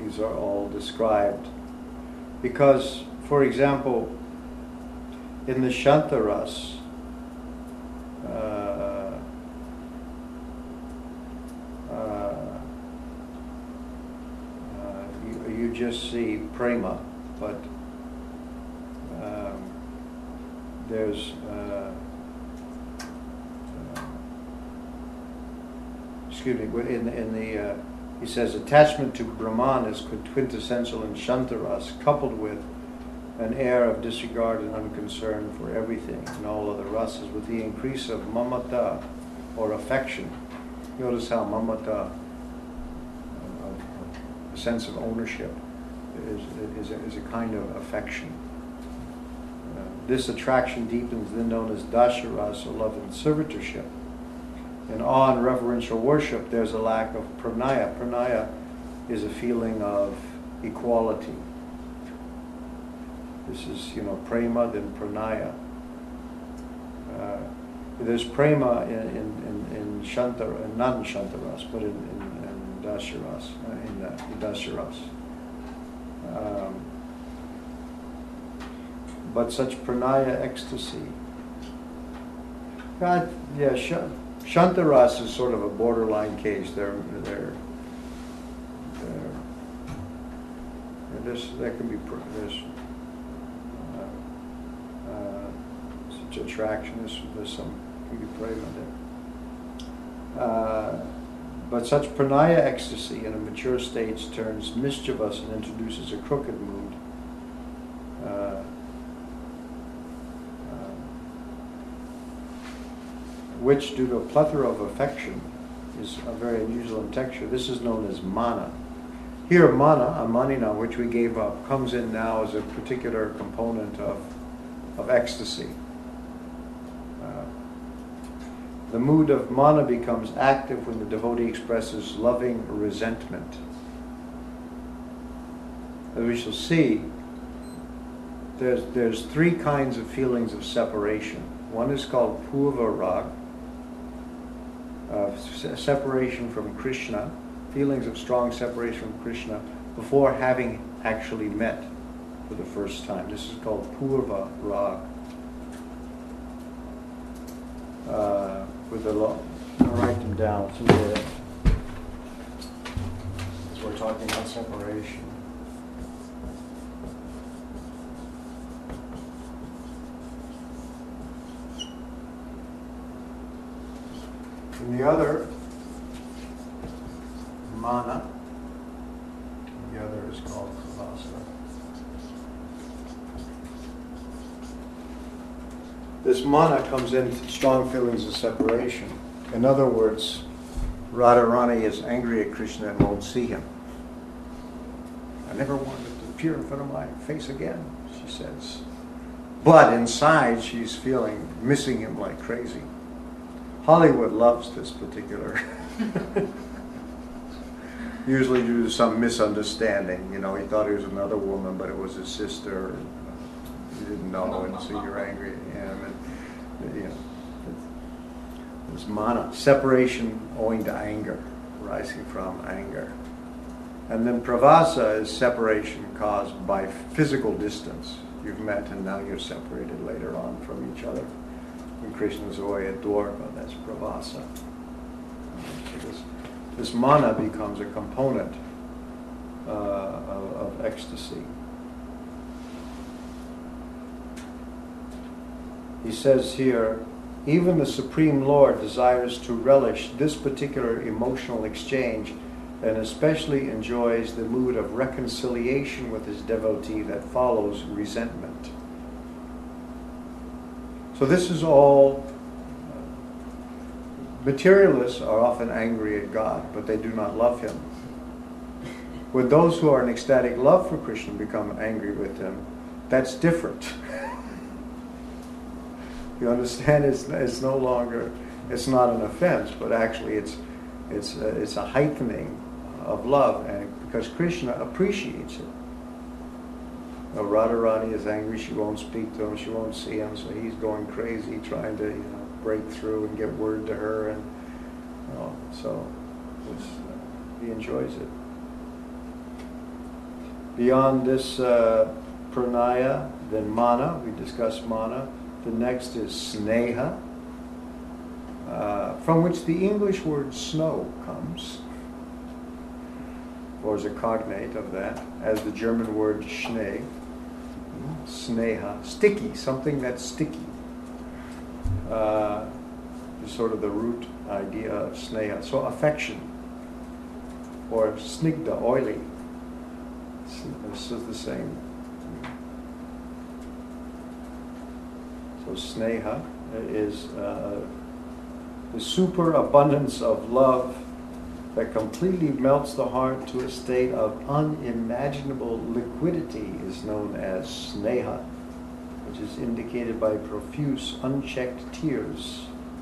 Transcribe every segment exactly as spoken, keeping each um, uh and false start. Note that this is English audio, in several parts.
feelings are all described. Because, for example, in the Shantaras, uh, uh, uh, you, you just see prema, but um, there's uh, uh, excuse me, in, in the uh, he says attachment to Brahman is quintessential in Shantaras, coupled with an air of disregard and unconcern for everything and all other rasas, with the increase of mamata, or affection. Notice how mamata, a sense of ownership, is, is, a, is a kind of affection. Uh, this attraction deepens, then known as dasharas, or love and servitorship. In awe and reverential worship, there's a lack of pranaya. Pranaya is a feeling of equality. This is, you know, prema, then pranaya. Uh, there's prema in in in, in Shantara, not in Shantaras, but in in, in Dasharas, uh, in uh, Dasharas. Um, but such pranaya ecstasy. God, yeah, sh- Shantaras is sort of a borderline case. They're they're. they're there's, there can be there's. Such attraction, there's, there's some can be prema there. Uh, but such pranaya ecstasy in a mature state turns mischievous and introduces a crooked mood. Uh, uh, which, due to a plethora of affection, is a very unusual in texture. This is known as mana. Here, mana, amanina, which we gave up, comes in now as a particular component of, of ecstasy. The mood of mana becomes active when the devotee expresses loving resentment. As we shall see, there's, there's three kinds of feelings of separation. One is called purva rag, uh, se- separation from Krishna, feelings of strong separation from Krishna before having actually met for the first time. This is called purva rag. Uh, with the law. I'll write them down so that as we're talking about separation. And the other, mana, the other is called pravasa. This mana comes in strong feelings of separation. In other words, Radharani is angry at Krishna and won't see him. I never wanted to appear in front of my face again, she says. But inside, she's feeling, missing him like crazy. Hollywood loves this particular, usually due to some misunderstanding. You know, he thought he was another woman, but it was his sister. You didn't know, and so you're angry at him. And, you know, this mana, separation owing to anger, rising from anger. And then pravasa is separation caused by physical distance. You've met and now you're separated later on from each other. When Krishna's away at Dwarka, that's pravasa. So this, this mana becomes a component uh, of, of ecstasy. He says here, even the Supreme Lord desires to relish this particular emotional exchange and especially enjoys the mood of reconciliation with his devotee that follows resentment. So this is all, materialists are often angry at God, but they do not love him. When those who are in ecstatic love for Krishna become angry with him, that's different. You understand? It's, it's no longer, it's not an offense, but actually it's it's a, it's a heightening of love, and because Krishna appreciates it. Now, Radharani is angry; she won't speak to him, she won't see him, so he's going crazy trying to, you know, break through and get word to her, and you know, so it's, uh, he enjoys it. Beyond this uh, pranaya, then mana, we discussed mana. The next is sneha, uh, from which the English word snow comes, or is a cognate of that, as the German word Schnee, sneha, sticky, something that's sticky. Uh, is sort of the root idea of sneha. So affection, or snigdha, oily. This is the same. So sneha is uh, the superabundance of love that completely melts the heart to a state of unimaginable liquidity is known as sneha, which is indicated by profuse, unchecked tears.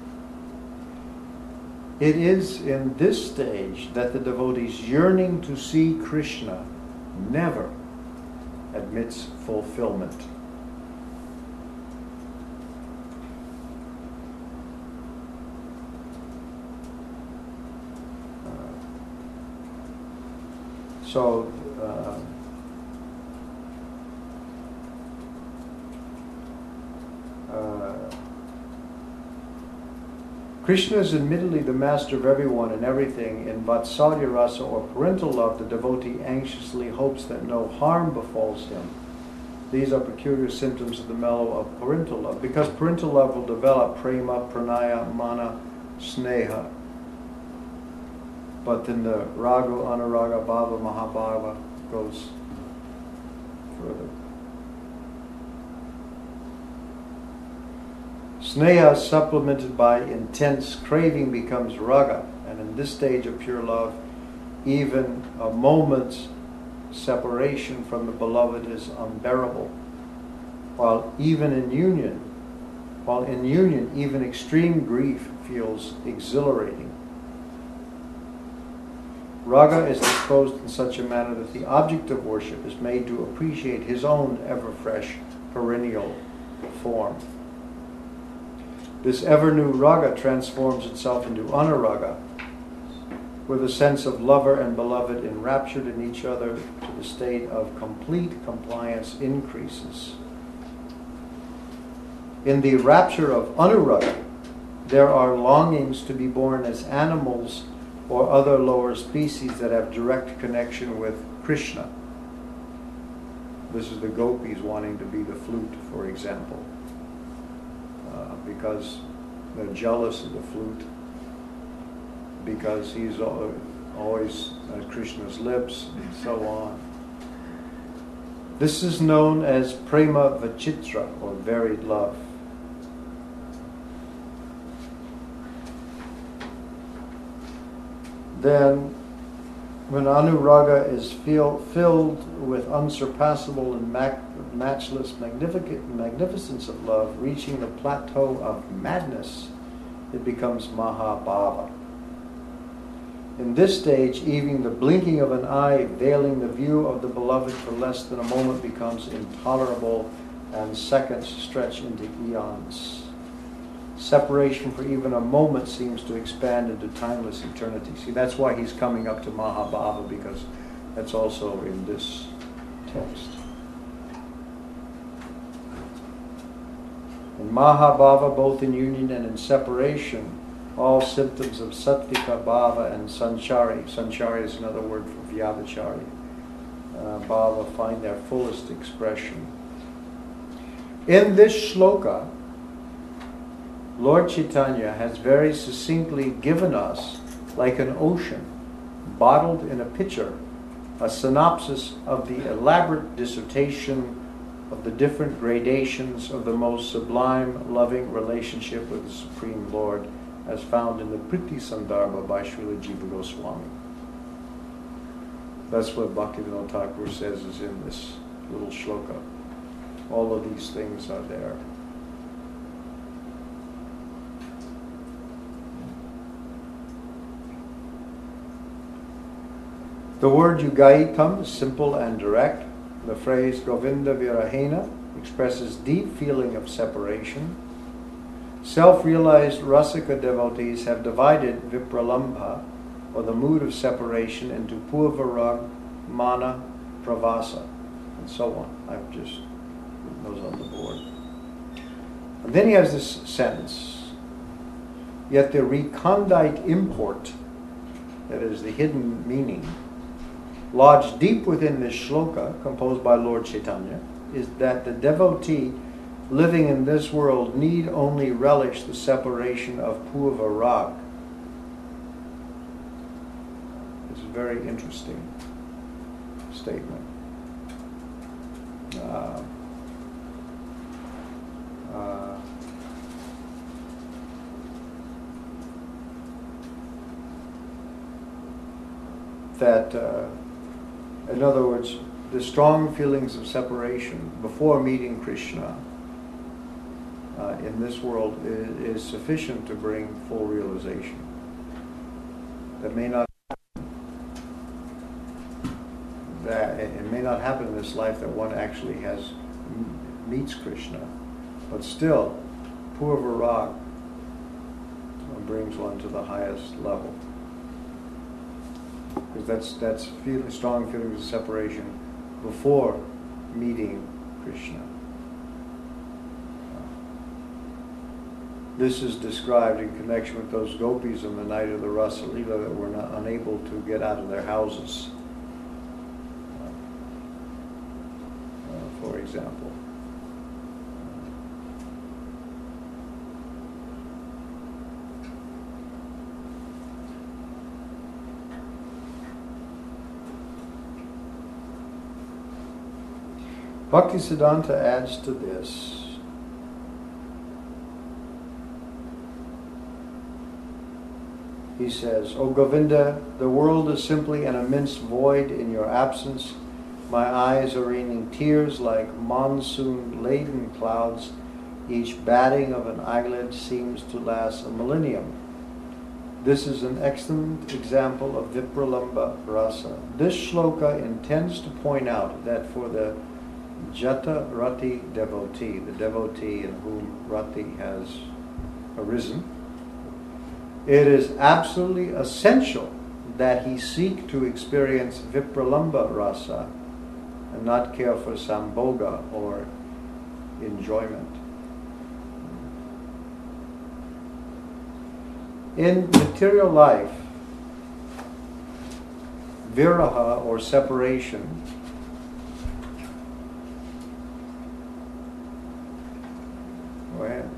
It is in this stage that the devotee's yearning to see Krishna never admits fulfillment. So, uh, uh, Krishna is admittedly the master of everyone and everything. In Vatsalya Rasa, or parental love, the devotee anxiously hopes that no harm befalls him. These are peculiar symptoms of the mellow of parental love. Because parental love will develop prema, pranaya, mana, sneha. But then the raga, anuraga, bhava, mahabhava goes further. Sneha, supplemented by intense craving, becomes raga. And in this stage of pure love, even a moment's separation from the beloved is unbearable. While even in union, while in union, even extreme grief feels exhilarating. Raga is disposed in such a manner that the object of worship is made to appreciate his own ever-fresh, perennial form. This ever-new raga transforms itself into anuraga, with a sense of lover and beloved enraptured in each other to the state of complete compliance increases. In the rapture of anuraga, there are longings to be born as animals or other lower species that have direct connection with Krishna. This is the gopis wanting to be the flute, for example, uh, because they're jealous of the flute, because he's always at Krishna's lips, and so on. This is known as prema vachitra, or varied love. Then, when anuraga is feel, filled with unsurpassable and mac, matchless magnific- magnificence of love, reaching the plateau of madness, it becomes mahabhava. In this stage, even the blinking of an eye veiling the view of the beloved for less than a moment becomes intolerable, and seconds stretch into eons. Separation for even a moment seems to expand into timeless eternity. See, that's why he's coming up to Mahabhava, because that's also in this text. In Mahabhava, both in union and in separation, all symptoms of Sattvika Bhava and Sanchari, Sanchari is another word for Vyabhachari, uh, Bhava, find their fullest expression. In this shloka, Lord Chaitanya has very succinctly given us, like an ocean bottled in a pitcher, a synopsis of the elaborate dissertation of the different gradations of the most sublime, loving relationship with the Supreme Lord, as found in the Priti Sandarbha by Srila Jiva Goswami. That's what Bhaktivinoda Thakur says is in this little shloka. All of these things are there. The word Yugaitam is simple and direct. The phrase Govinda Virahena expresses deep feeling of separation. Self-realized Rasika devotees have divided Vipralambha, or the mood of separation, into Purvarag, Mana, pravasa, and so on. I've just put those on the board. And then he has this sentence, yet the recondite import, that is the hidden meaning, lodged deep within this shloka, composed by Lord Chaitanya, is that the devotee living in this world need only relish the separation of purva rag. It's a very interesting statement. Uh, uh, that, uh, in other words, the strong feelings of separation before meeting Krishna uh, in this world is, is sufficient to bring full realization. That may not that it may not happen in this life that one actually has meets Krishna, but still, purva rag brings one to the highest level. Because that's that's feeling, strong feelings of separation before meeting Krishna. This is described in connection with those gopis on the night of the Rasa Leela that were not unable to get out of their houses, uh, for example. Bhaktisiddhanta adds to this. He says, O Govinda, the world is simply an immense void in your absence. My eyes are raining tears like monsoon-laden clouds. Each batting of an eyelid seems to last a millennium. This is an excellent example of Vipralamba Rasa. This shloka intends to point out that for the Jata Rati devotee, the devotee in whom Rati has arisen, it is absolutely essential that he seek to experience Vipralamba Rasa and not care for Sambhoga or enjoyment. In material life, viraha or separation Go ahead.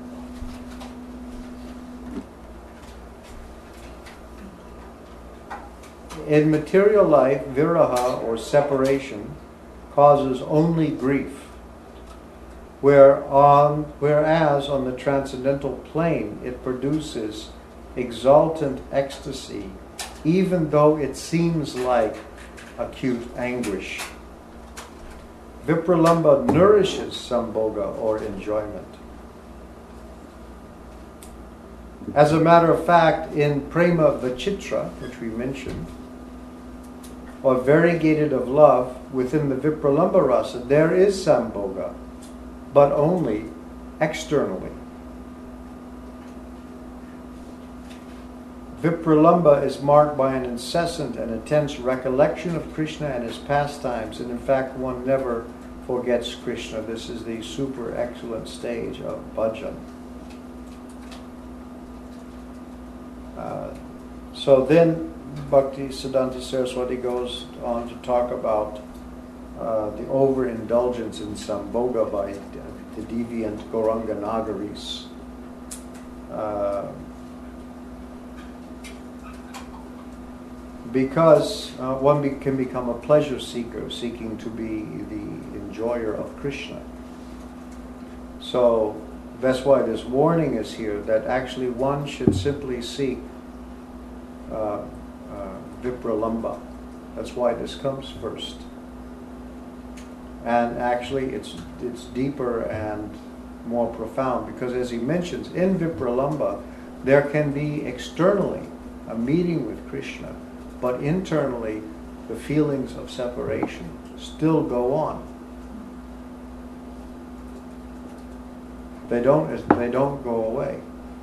In material life, viraha or separation causes only grief, where on, whereas on the transcendental plane it produces exultant ecstasy, even though it seems like acute anguish. Vipralamba nourishes sambhoga or enjoyment. As a matter of fact, in Prema Vachitra, which we mentioned, or variegated of love, within the Vipralamba Rasa, there is Sambhoga, but only externally. Vipralamba is marked by an incessant and intense recollection of Krishna and his pastimes, and in fact one never forgets Krishna. This is the super excellent stage of bhajan. Uh, so then Bhaktisiddhanta Saraswati goes on to talk about uh, the overindulgence in Sambhoga by the deviant Gauranga Nagaris. Uh, because uh, one be, can become a pleasure seeker, seeking to be the enjoyer of Krishna. So that's why this warning is here, that actually one should simply seek uh, uh, Vipralamba. That's why this comes first. And actually it's it's deeper and more profound, because as he mentions, in Vipralamba there can be externally a meeting with Krishna, but internally the feelings of separation still go on. They don't they don't go away.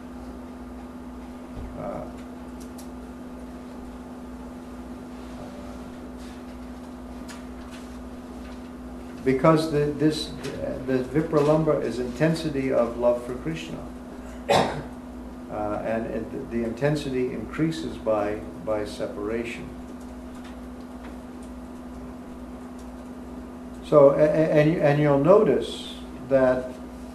Uh, because the, this the Vipralambha is intensity of love for Krishna, uh, and it, the intensity increases by by separation. So, and and you'll notice that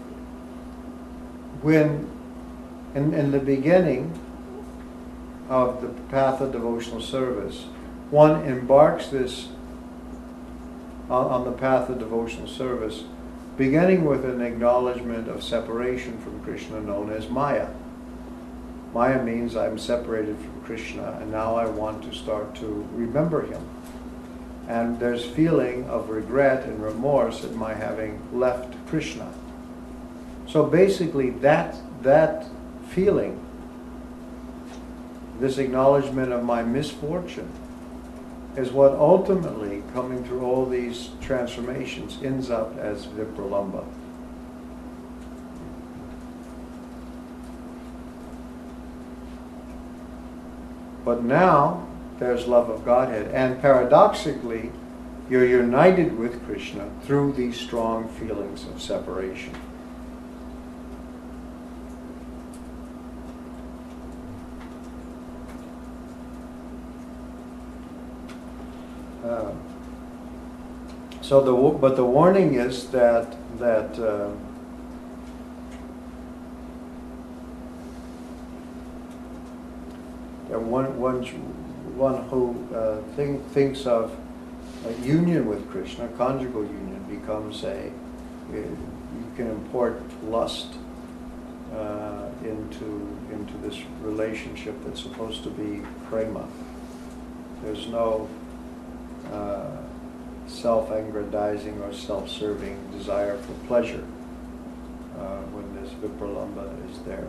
when in, in the beginning of the path of devotional service, one embarks this on, on the path of devotional service, beginning with an acknowledgement of separation from Krishna known as Maya. Maya means I'm separated from Krishna and now I want to start to remember him. And there's feeling of regret and remorse at my having left Krishna. So basically that, that feeling, this acknowledgement of my misfortune, is what ultimately, coming through all these transformations, ends up as Vipralambha. But now, there's love of Godhead. And paradoxically, you're united with Krishna through these strong feelings of separation. Uh, so the but the warning is that that uh, that one one one who uh, think, thinks of a union with Krishna, conjugal union, becomes a you can import lust uh, into into this relationship that's supposed to be prema. There's no Uh, self-aggrandizing or self-serving desire for pleasure uh, when this Vipralambha is there.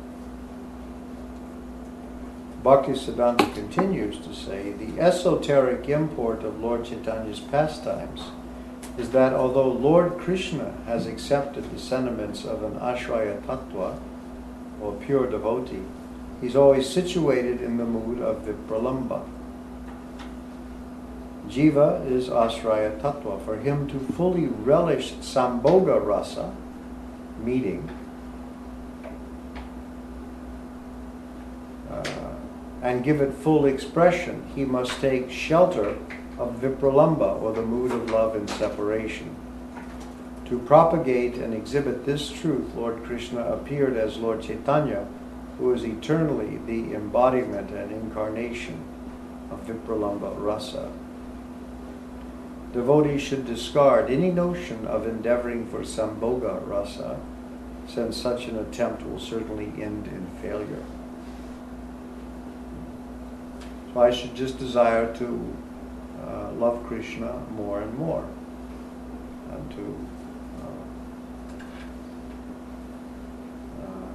Bhaktisiddhanta continues to say, the esoteric import of Lord Chaitanya's pastimes is that although Lord Krishna has accepted the sentiments of an Ashraya Tattva, or pure devotee, he's always situated in the mood of Vipralambha. Jiva is Asraya Tattva. For him to fully relish Sambhoga Rasa, meeting, uh, and give it full expression, he must take shelter of Vipralambha, or the mood of love and separation. To propagate and exhibit this truth, Lord Krishna appeared as Lord Chaitanya, who is eternally the embodiment and incarnation of Vipralambha Rasa. Devotees should discard any notion of endeavoring for Sambhoga Rasa, since such an attempt will certainly end in failure. So I should just desire to uh, love Krishna more and more, and to uh, uh,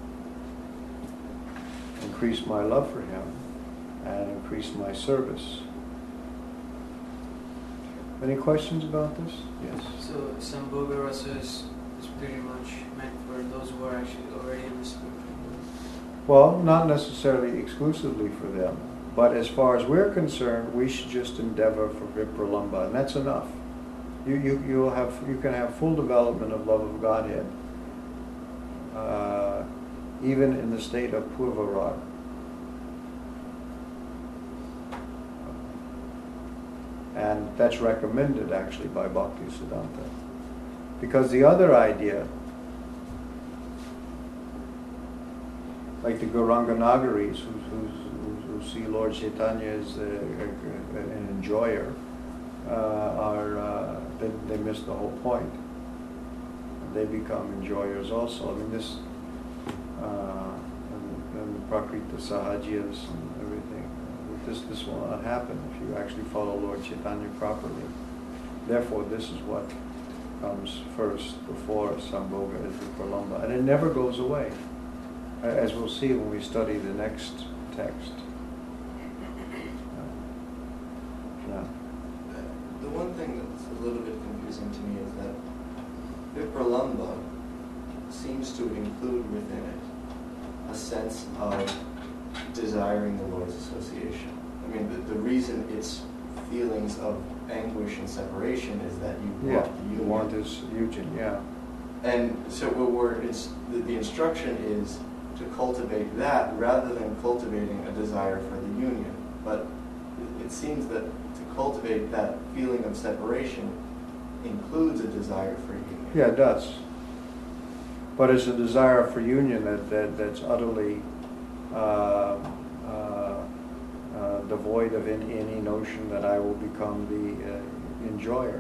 increase my love for him and increase my service. Any questions about this? Yes. So Sambhoga Rasa is, is pretty much meant for those who are actually already in the spiritual world? Well, not necessarily exclusively for them, but as far as we're concerned, we should just endeavor for Vipralambha, and that's enough. You you you'll have you can have full development of love of Godhead, uh, even in the state of Purvarag. And that's recommended actually by Bhaktisiddhanta. Because the other idea, like the Gauranga Nagaris who, who, who see Lord Chaitanya as a, a, an enjoyer, uh, are uh, they, they miss the whole point. They become enjoyers also. I mean this, uh, and, and the Prakrita Sahajias and everything. This, this will not happen if you actually follow Lord Chaitanya properly. Therefore, this is what comes first before Sambhoga is Vipralambha. And it never goes away, as we'll see when we study the next text. Yeah. The one thing that's a little bit confusing to me is that Vipralambha seems to include within it a sense of desiring the Lord's association. I mean, the, the reason it's feelings of anguish and separation is that you Yeah, want the you union. want this union, yeah. And so what we're, it's, the, the instruction is to cultivate that rather than cultivating a desire for the union. But it, it seems that to cultivate that feeling of separation includes a desire for union. Yeah, it does. But it's a desire for union that, that that's utterly uh, uh, uh, devoid of any, any notion that I will become the uh, enjoyer.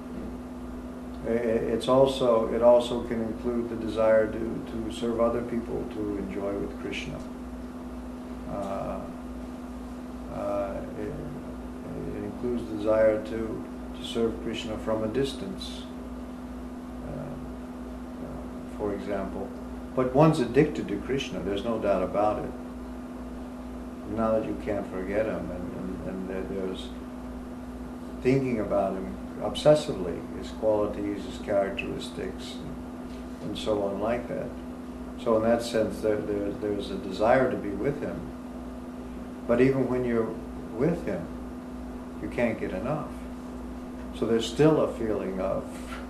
It's also, it also can include the desire to, to serve other people, to enjoy with Krishna. Uh, uh, it, it includes the desire to, to serve Krishna from a distance, uh, uh, for example. But one's addicted to Krishna, there's no doubt about it. Now that you can't forget him, and, and, and there, there's thinking about him obsessively, his qualities, his characteristics, and, and so on like that. So in that sense, there, there, there's a desire to be with him. But even when you're with him, you can't get enough. So there's still a feeling of,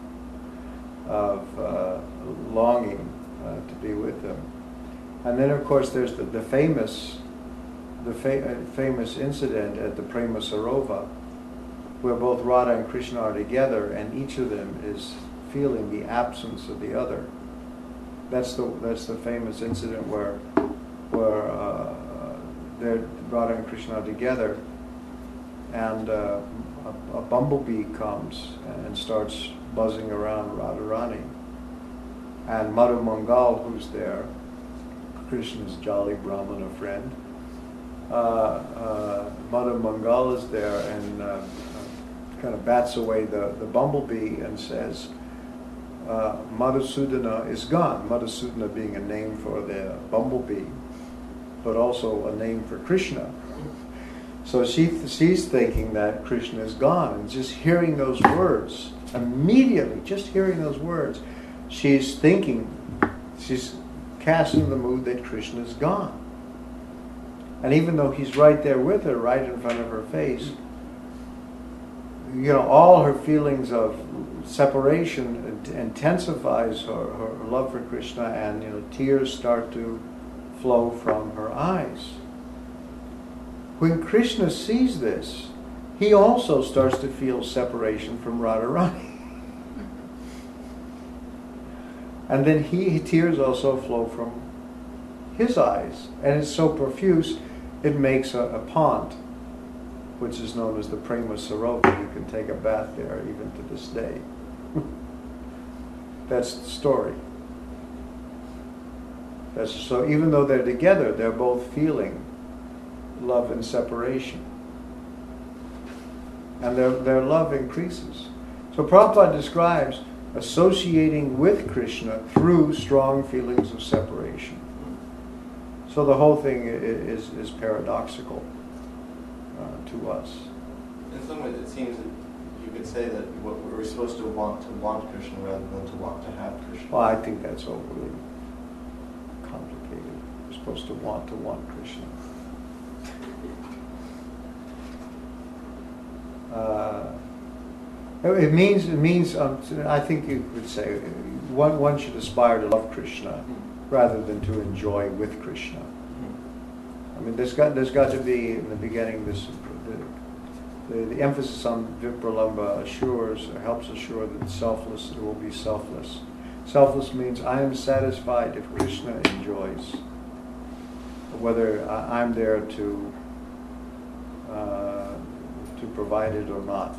of uh, longing uh, to be with him. And then of course there's the, the famous, the fa- uh, famous incident at the Prema Sarova, where both Radha and Krishna are together, and each of them is feeling the absence of the other. That's the that's the famous incident where where uh, they're, Radha and Krishna are together, and uh, a, a bumblebee comes and starts buzzing around Radharani, and Madhu Mangal, who's there, Krishna's jolly Brahmana friend, uh, uh, Madhu Mangal is there and uh, kind of bats away the, the bumblebee and says, uh, Madhusudana is gone. Madhusudana being a name for the bumblebee, but also a name for Krishna. So she she's thinking that Krishna is gone, and just hearing those words, immediately, just hearing those words, she's thinking, she's cast in the mood that Krishna is gone. And even though he's right there with her, right in front of her face, you know, all her feelings of separation intensifies her, her love for Krishna, and you know, tears start to flow from her eyes. When Krishna sees this, he also starts to feel separation from Radharani. And then he tears also flow from his eyes, and it's so profuse, it makes a, a pond, which is known as the Prema Sarova. You can take a bath there even to this day. That's the story. That's, so even though they're together, they're both feeling love and separation. And their, their love increases. So Prabhupada describes associating with Krishna through strong feelings of separation. So the whole thing is, is paradoxical uh, to us. In some ways, it seems that you could say that what we're supposed to want to want Krishna rather than to want to have Krishna. Well, I think that's overly complicated. We're supposed to want to want Krishna. Uh, it means, it means. Um, I think you could say one one should aspire to love Krishna rather than to enjoy with Krishna. I mean, there's got there's got to be in the beginning this the, the, the emphasis on Vipralambha assures or helps assure that selfless it will be selfless. Selfless means I am satisfied if Krishna enjoys, whether I, I'm there to uh, to provide it or not.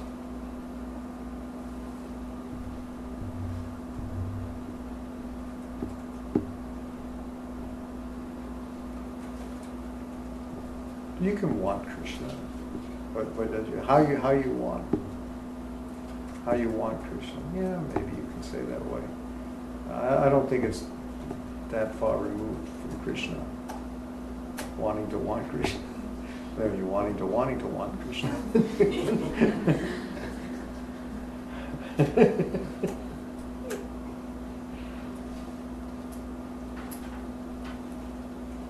You can want Krishna, but, but how you how you want how you want Krishna? Yeah, maybe you can say that way. I, I don't think it's that far removed from Krishna. Wanting to want Krishna, maybe you're wanting to wanting to want Krishna.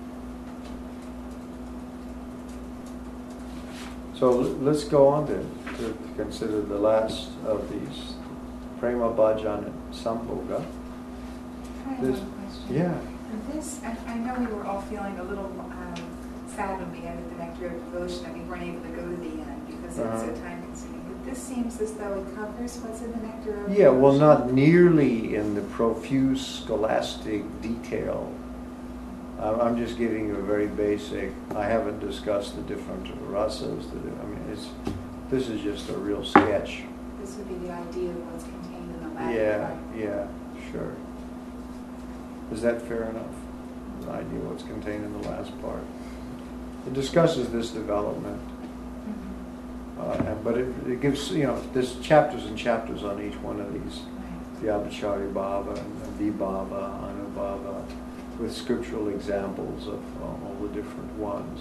So let's go on then. to, to consider the last of these, Prema Bhajan and Sambhoga. I have This- one question. Yeah. This, I, I know we were all feeling a little um, sad when we ended the Nectar of Devotion that we weren't able to go to the end because it was so Uh-huh. time consuming. But this seems as though it covers what's in the Nectar of Yeah, well, Devotion. not nearly in the profuse scholastic detail. I'm I'm just giving you a very basic, I haven't discussed the different rasas, that, I mean, it's, this is just a real sketch. This would be the idea of what's contained in the Latin Yeah, part. yeah, sure. Is that fair enough? An idea of what's contained in the last part. It discusses this development, Mhm. uh, and, but it, it gives, you know, there's chapters and chapters on each one of these. Right. Vyabhachari Bhava and Vibhava, Anubhava, with scriptural examples of uh, all the different ones.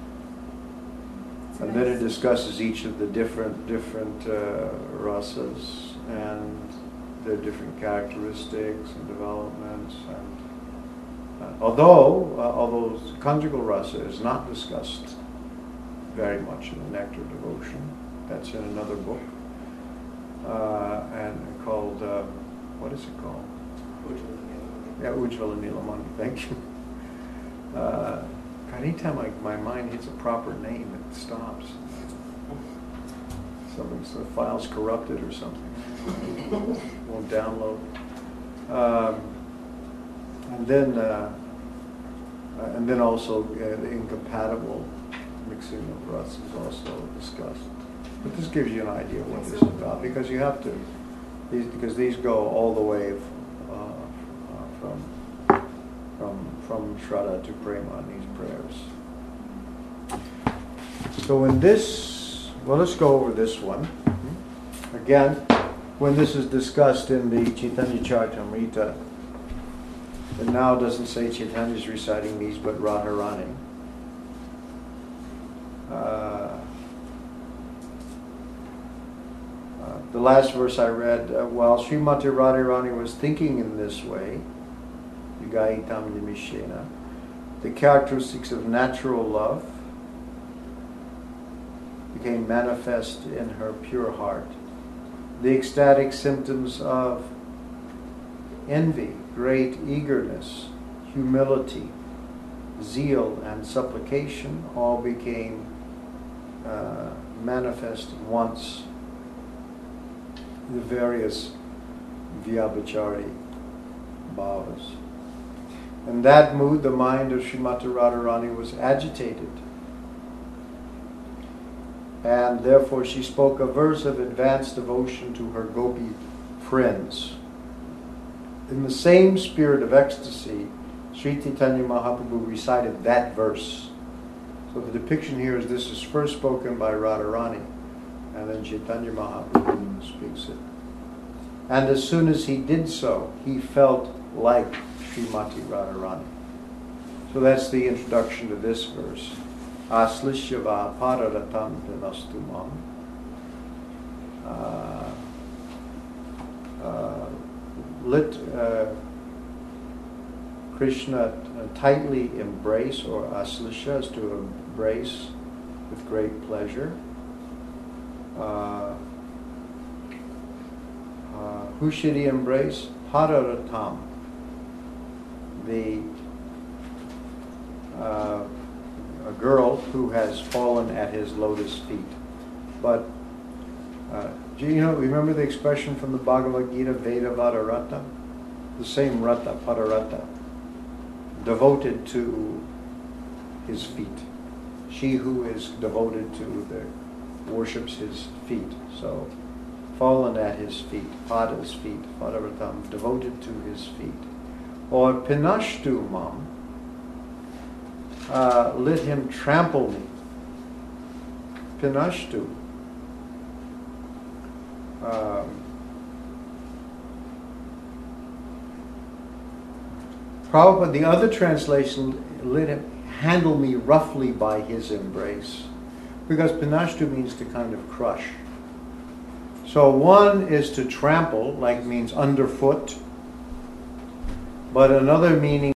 It's And then it nice. discusses each of the different different uh, rasas and their different characteristics and developments. And uh, although uh, although conjugal rasa is not discussed very much in the Nectar Devotion, that's in another book, uh, and called uh, what is it called? Yeah, Ujjvala Nilamani, thank you. Uh, God, anytime I, my mind hits a proper name, it stops. Something's, the file's corrupted or something. Won't download. Um, and then, uh, uh, and then also uh, the incompatible mixing of ruts is also discussed. But this gives you an idea of what this is about, because you have to, these, because these go all the way uh, from from from Shraddha to Prema in these prayers. So in this, well, let's go over this one again. When this is discussed in the Chaitanya Charitamrita, it now doesn't say Chaitanya is reciting these, but Radharani. Uh, Uh, the last verse I read, uh, while Srimati Radharani was thinking in this way, Yugaitam Nimishena, the characteristics of natural love became manifest in her pure heart. The ecstatic symptoms of envy, great eagerness, humility, zeal, and supplication all became uh, manifest once. The various Vyabhachari bhavas. In that mood, the mind of Srimati Radharani was agitated. And therefore she spoke a verse of advanced devotion to her gopi friends. In the same spirit of ecstasy, Sri Chaitanya Mahaprabhu recited that verse. So the depiction here is this is first spoken by Radharani, and then Chaitanya Mahaprabhu speaks it. And as soon as he did so, he felt like Srimati Radharani. So that's the introduction to this verse. Aslishyava pararatam pinastumam. Uh, uh, Let uh, Krishna tightly embrace, or aslishya is to embrace with great pleasure. Uh, uh, who should he embrace? Pararatam, the uh, a girl who has fallen at his lotus feet. But uh, do you know? Remember the expression from the Bhagavad Gita, Vedavada Rata? The same Rata, Padarata, devoted to his feet. She who is devoted to the worships his feet. So, fallen at his feet, Pada's feet, Padaratam, devoted to his feet. Or Pinashtu Mam, uh, let him trample me. Pinashtu. Um, Prabhupada, the other translation, let him handle me roughly by his embrace. Because pinashtu means to kind of crush. So one is to trample, like means underfoot, but another meaning